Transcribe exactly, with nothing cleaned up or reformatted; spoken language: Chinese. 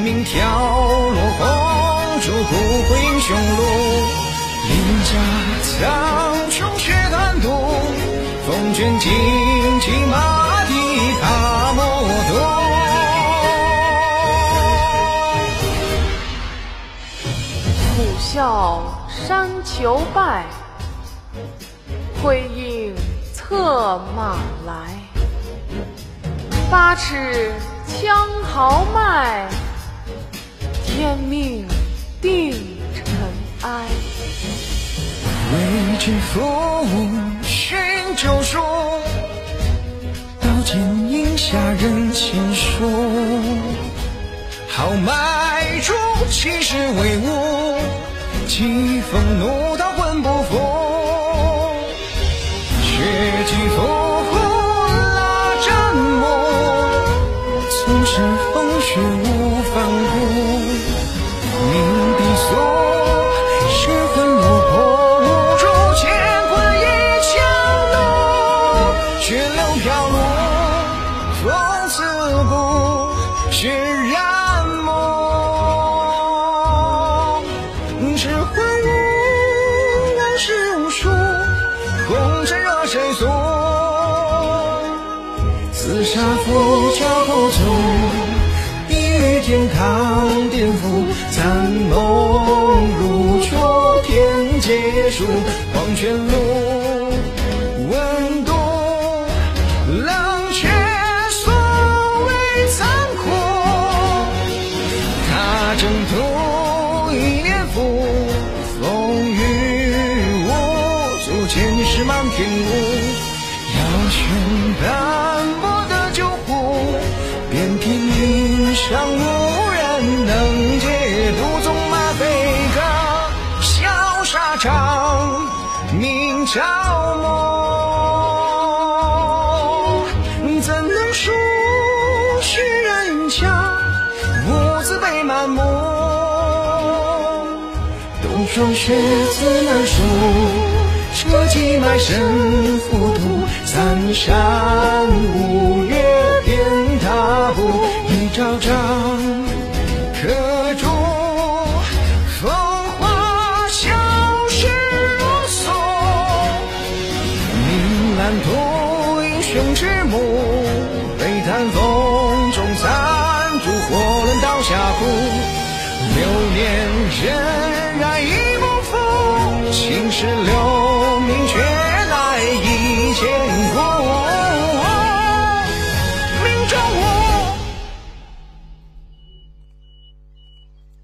命跳落红烛，不悔英雄路。鳞甲苍穹血断渡，风卷荆棘马蹄踏莫渡。 虎啸山求败，回应策马来。八尺枪豪迈，天命定尘埃。 为知父寻救赎，刀剑影下人情书。豪迈出气势威武，疾风怒刀魂不服。血迹复古拉战幕，纵使风雪无反顾。命必速，血魂落魄无助，乾坤一枪怒。血流飘落，风刺骨，血染梦。是幻影，原是无数，红尘惹谁诉？自杀佛教后走，地狱天堂颠覆，残梦如初，天劫数，黄泉路，温度冷却所谓残酷。他征途一年复，风雨无阻，前世漫天雾。要选单薄的救护，遍体鳞伤无人能解读。纵马飞歌，潇洒长鸣朝暮。怎能数虚人强，无字被满目。冬霜雪自难收，车骑埋身浮屠。三山五岳遍踏步，一朝朝